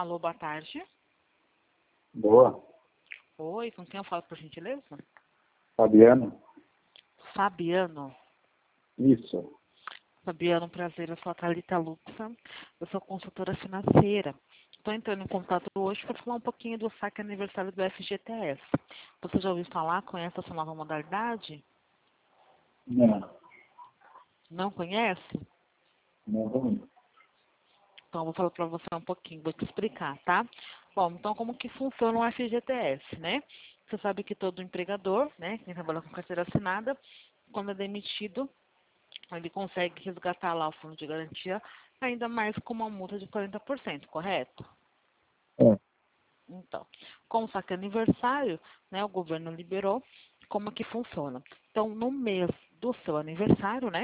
Alô, boa tarde. Boa. Oi, com quem eu falo, por gentileza? Fabiano? Fabiano. Isso. Fabiano, prazer, eu sou a Thalita Luxa, eu sou consultora financeira. Estou entrando em contato hoje para falar um pouquinho do saque aniversário do FGTS. Você já ouviu falar, conhece essa nova modalidade? Não. Não conhece? Não ruim. Então, eu vou falar para você um pouquinho, vou te explicar, tá? Bom, então, como que funciona o FGTS, né? Você sabe que todo empregador, né, quem trabalha com carteira assinada, quando é demitido, ele consegue resgatar lá o fundo de garantia, ainda mais com uma multa de 40%, correto? É. Então, com o saque aniversário, né, o governo liberou como que funciona. Então, no mês do seu aniversário, né,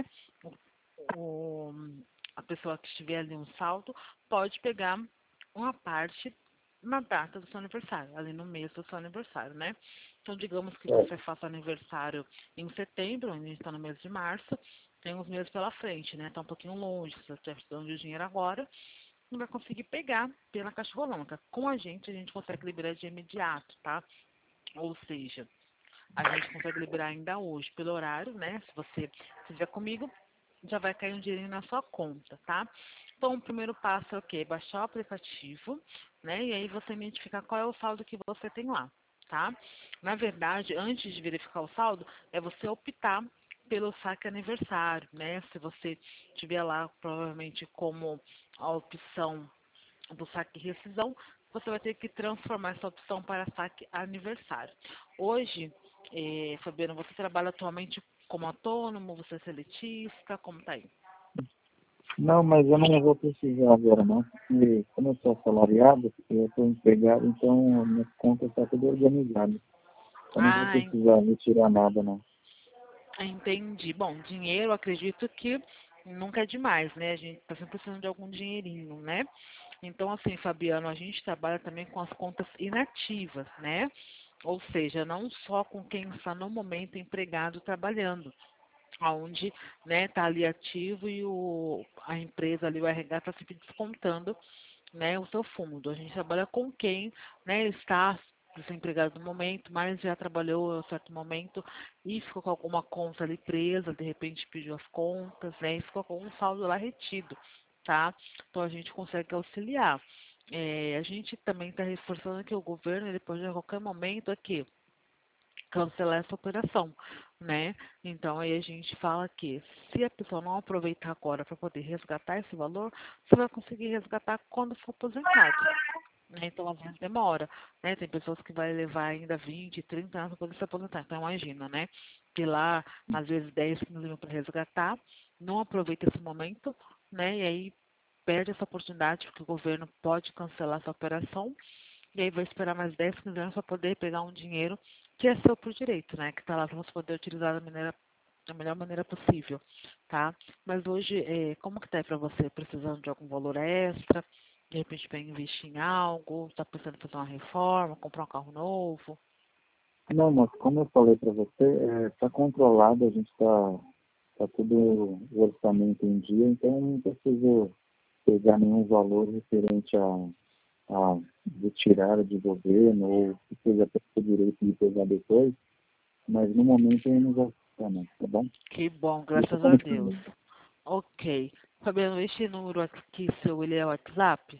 o- a pessoa que estiver ali um saldo pode pegar uma parte na data do seu aniversário, ali no mês do seu aniversário, né? Então, digamos que É. você faça aniversário em setembro, a gente está no mês de março, tem uns meses pela frente, né? Tá um pouquinho longe, se você estiver precisando de dinheiro agora, não vai conseguir pegar pela Caixa Econômica. Com a gente consegue liberar de imediato, tá? Ou seja, a gente consegue liberar ainda hoje pelo horário, né? Se você estiver comigo, já vai cair um dinheirinho na sua conta, tá? Então, o primeiro passo é o quê? Baixar o aplicativo, né? E aí você identificar qual é o saldo que você tem lá, tá? Na verdade, antes de verificar o saldo, é você optar pelo saque aniversário, né? Se você tiver lá, provavelmente, como a opção do saque e rescisão, você vai ter que transformar essa opção para saque aniversário. Hoje, Fabiano, você trabalha atualmente como autônomo, você é seletista, como tá aí? Não, mas eu não vou precisar agora, não. Porque como eu sou assalariado, eu estou empregado, então a minha conta está tudo organizada. Eu não vou Ah, precisar retirar nada, não. entendi. Bom, dinheiro, acredito que nunca é demais, né? A gente tá sempre precisando de algum dinheirinho, né? Então, assim, Fabiano, a gente trabalha também com as contas inativas, né? Ou seja, não só com quem está no momento empregado trabalhando, onde está ali ativo e a empresa ali, o RH, está sempre descontando, né, o seu fundo. A gente trabalha com quem, né, está desempregado no momento, mas já trabalhou em um certo momento e ficou com alguma conta ali presa, de repente pediu as contas, né, e ficou com um saldo lá retido, tá? Então a gente consegue auxiliar. A gente também está reforçando que o governo ele pode a qualquer momento aqui cancelar essa operação, né? Então aí a gente fala que se a pessoa não aproveitar agora para poder resgatar esse valor, você vai conseguir resgatar quando for aposentado. Né? Então, às vezes demora, né? Tem pessoas que vai levar ainda 20, 30 anos para poder se aposentar. Então, imagina, né? Que lá, às vezes, 10, 15 mil para resgatar, não aproveita esse momento, né? E aí perde essa oportunidade, porque o governo pode cancelar essa operação e aí vai esperar mais 10, 15 anos para poder pegar um dinheiro que é seu por direito, né? Que está lá para você poder utilizar da melhor maneira possível, tá? Mas hoje, como que tá aí para você? Precisando de algum valor extra? De repente para investir em algo? Está pensando em fazer uma reforma, comprar um carro novo? Não, mas como eu falei para você, está controlado, a gente tá tudo o orçamento em dia, então não preciso pegar nenhum valor referente a retirar de governo ou que seja ter direito de pegar depois, mas no momento eu não vou ficar, não, tá bom? Que bom, Isso graças a como Deus. Ok. Fabiano, este número aqui seu, ele é o WhatsApp?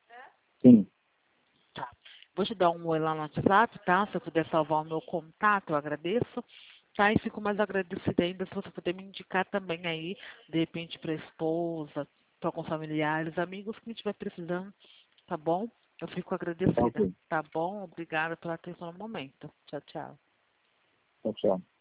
sim, Tá. Vou te dar um oi lá no WhatsApp, tá? Se eu puder salvar o meu contato, eu agradeço. Tá? E fico mais agradecida ainda se você puder me indicar também aí, de repente, para esposa, para alguns familiares, amigos que estiver precisando, tá bom? Eu fico tá agradecida, ok. tá bom? Obrigada pela atenção no momento. Tchau, tchau. Tchau, tchau.